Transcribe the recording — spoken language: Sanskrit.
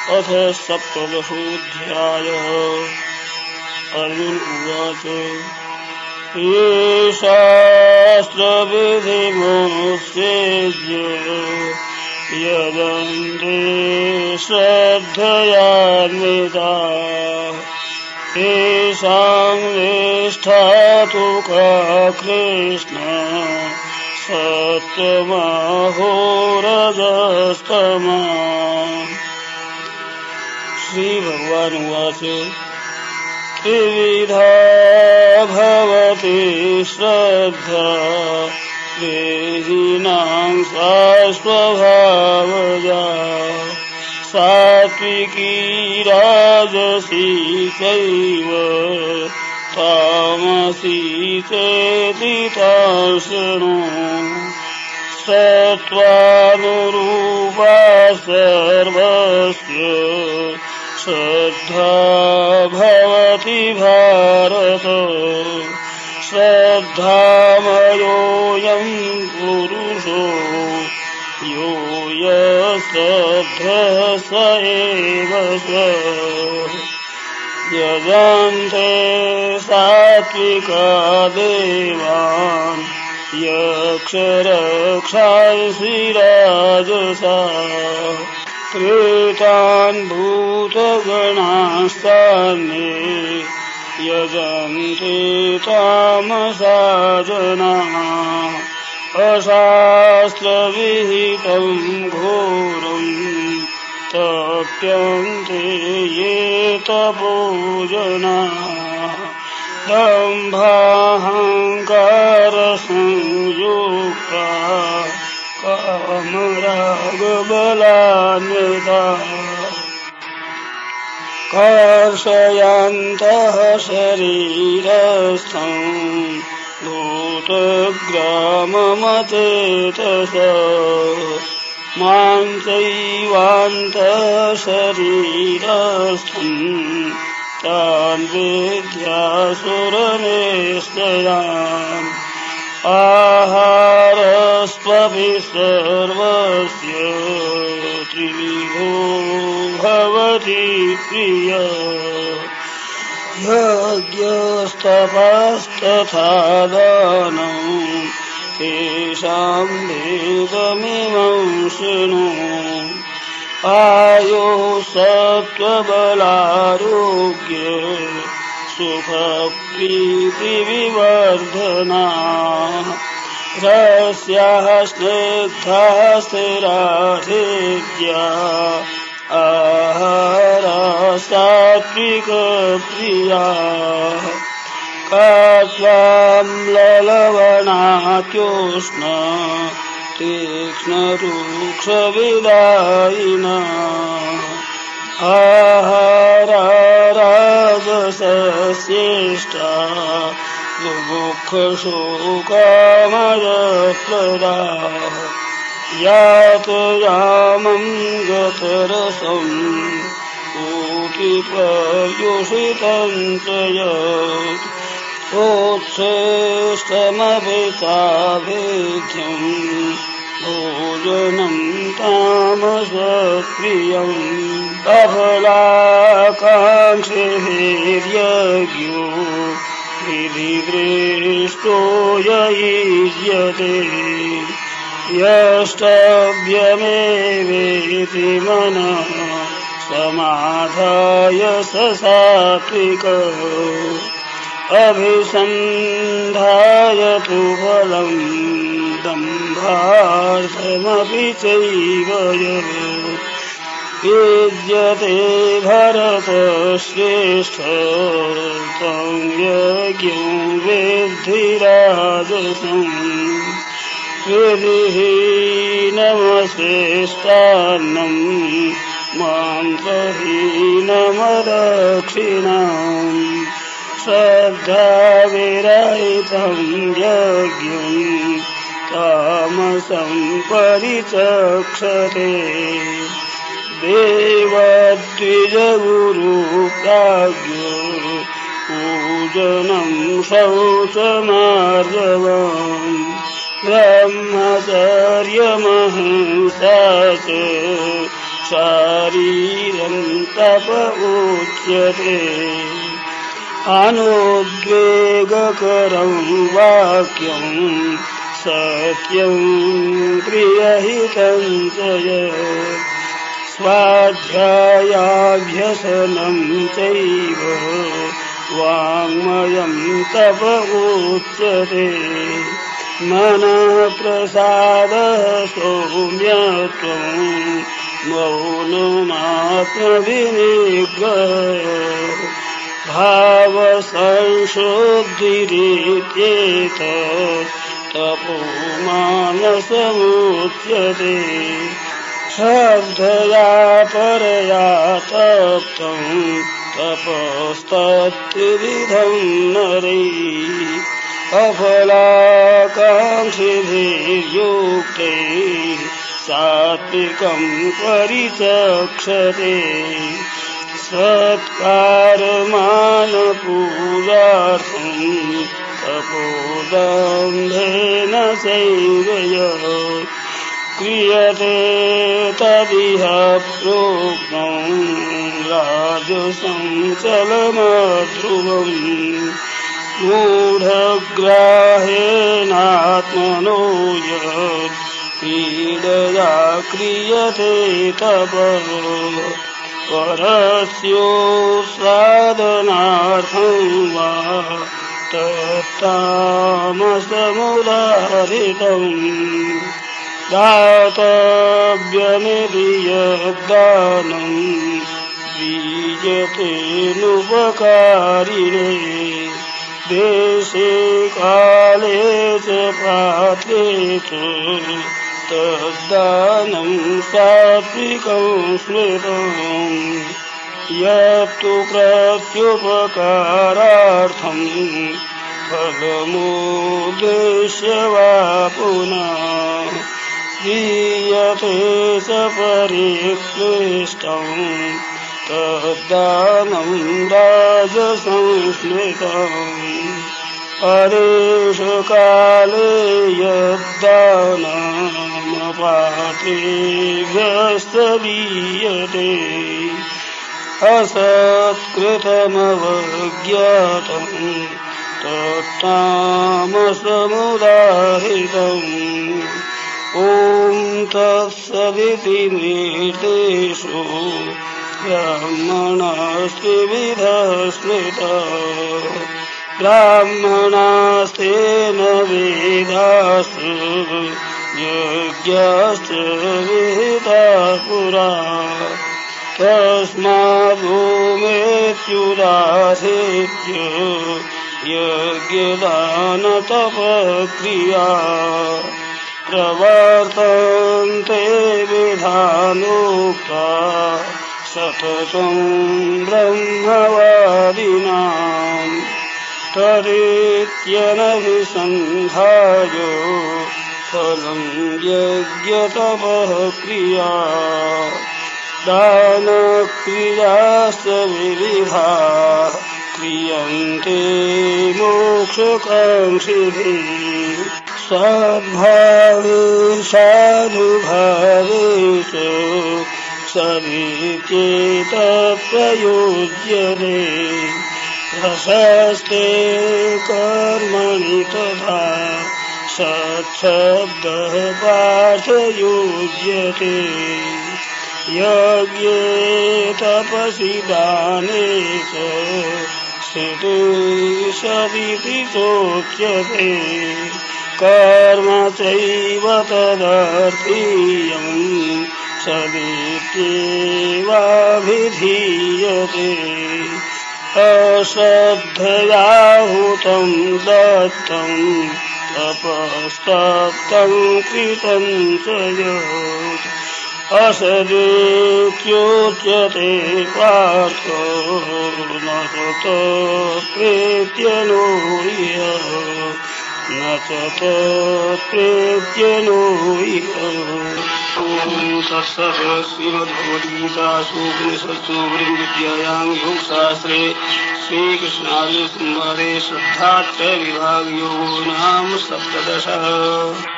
अथ सप्तदशोऽध्यायः। अर्जुन उवाच ये शास्त्रविधिमुत्सृज्य यजन्ते श्रद्धयान्विताः तेषां निष्ठा तु का कृष्ण सत्त्वमहो रजस्तमः। श्री भगवान उवाच त्रिविधा भवति श्रद्धा देहिनां सा स्वभावजा सात्विकी राजसी चैव तामसी चेति तां शृणु। सत्त्वानुरूपा सर्वस्य श्रद्धा भवति भारत। श्रद्धामयोऽयं पुरुषो यो यश्रद्धः स एव स। यजन्ते सात्विका देवान् यक्षरक्षांसि राजसाः प्रेतान् भूतगणांस्तान्ये यजन्ते तामसा जनाः। अशास्त्रविहितं घोरं तप्यन्ते ये तपोजनाः दम्भाहङ्कारसंयुक्ताः कामरागबलान्विताः कर्षयन्तः शरीरस्थं भूतग्राममचेतसः मां चैवान्तः शरीरस्थं तान् विद्यासुरनिश्चयान्। आहारस्त्वपि सर्वस्य त्रिविधो भवति प्रियः यज्ञस्तपस्तथा दानं तेषां भेदमिमं शृणु। आयुः सत्त्वबलारोग्य सुखप्रीतिविवर्धना रस्याः स्निग्धाः स्थिराधेर्या आहाराः सात्विकप्रियाः कात्वाम्ललवणात्योष्ण तीक्ष्णरूक्षविदायिनः आहारा राजसस्येष्टा दुःखशोकामयप्रदाः यातयामं गतरसं पूतिपर्युषितं च यत् उत्कृष्टमपि चाभेद्यं भोजनं तामसप्रियम्। अफलाकाङ्क्षिभिर्यज्ञो विधिदृष्टो ययुज्यते यष्टव्यमेवेति मनः समाधाय स सात्विकः अभिसन्धाय तु फलं दम्भार्थमपि चैव यत् युज्यते भरतश्रेष्ठ तं यज्ञं विद्धि राजसम्। विधिहीनमश्रेष्ठान्नं मांसहीनमदक्षिणाम् श्रद्धाविरहितं यज्ञं तामसं परिचक्षते। देवद्विजगुरुप्राज्ञो पूजनं शौचमार्जवम् ब्रह्मचर्यमहिंसा च शारीरं तप उच्यते अनुद्वेगकरं वाक्यं सत्यं प्रियहितं च यत् स्वाध्यायाभ्यसनं चैव वाङ्मयं तप उच्यते मनः प्रसादः सौम्यत्वं मौनमात्मविनिग्रहः भावसंशुद्धिरित्येतत् तपो मानसमुच्यते श्रद्धया परया तप्तं तपस्तत्त्रिविधं नरैः अफलाकाङ्क्षिभिर्युक्तैः सात्विकं परिचक्षते सत्कारमानपूजार्थं तपोदम्भेन सैवयः क्रियते तदिह प्रोक्तं राजसं चलमध्रुवम् मूढग्राहेणात्मनो यत् पीडया क्रियते तपः परस्योत्सादनार्थं वा तत्तामसमुदाहृतम् दातव्यमिति यद्दानं बीजतेऽनुपकारिणे देशे काले च पात्रे च तद्दानं सात्विकं स्मृतम् यत्तु प्रत्युपकारार्थं फलमुद्देश्य वा पुनः दीयते च परिक्लिष्टं तद्दानं राजसंस्मृतम् परेषु काले यद्दानमपात्रेभ्यस्तदीयते असत्कृतमवज्ञातं तत्तामसमुदाहृतम् ॐ तत्सदिति निर्देशो ब्राह्मणास्त्रिविधः स्मृतः ब्राह्मणास्तेन वेदाश्च यज्ञाश्च विहिताः पुरा तस्माद्भूमेत्युदाहृत्य यज्ञदानतपक्रिया प्रवर्तन्ते विधानोक्ता सततं ब्रह्मवादिनाम् तदित्यनभिसन्धाय फलं यज्ञतपः क्रिया दानक्रियाश्च विविधा क्रियन्ते मोक्षकाङ्क्षिभिः सद्भावे साधुभावे च सदित्येतत्प्रयुज्यते प्रशस्ते कर्मणि तथा सत्शब्दः पार्थयुज्यते यज्ञे तपसि दाने च स्थिते सदिति चोच्यते कर्म चैव तदर्थीयं सदित्येवाभिधीयते अश्रद्धयाहुतं दत्तं तपस्तप्तं कृतं च यत् असदित्युच्यते पार्थो न तत्प्रेत्यनो न च तत्प्रेत्यनो ॐ तत्सत् श्रीमद्भगवद्गीतासु उपनिषत्सु ब्रह्मविद्यायां योगशास्त्रे श्रीकृष्णार्जुनसंवादे श्रद्धात्रयविभागयोगो नाम 17